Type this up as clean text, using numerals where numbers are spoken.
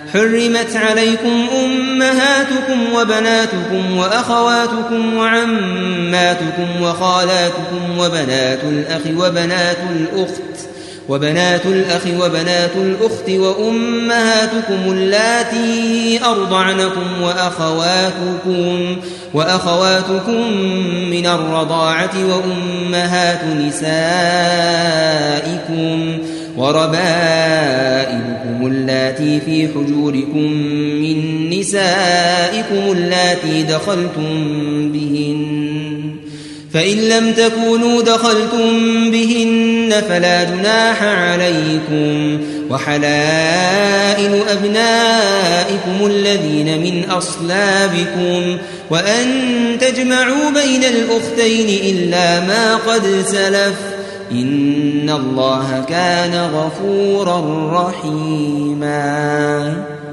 حرمت عليكم أمهاتكم وبناتكم وأخواتكم وعماتكم وخالاتكم وبنات الأخ وبنات الأخت وأمهاتكم اللاتي أرضعنكم وأخواتكم من الرضاعة وأمهات نسائكم وربائبكم اللاتي في حجوركم من نسائكم اللاتي دخلتم بهن، فإن لم تكونوا دخلتم بهن فلا جناح عليكم، وحلائل أبنائكم الذين من أصلابكم، وأن تجمعوا بين الأختين إلا ما قد سلف، إن الله كان غفورا رحيما.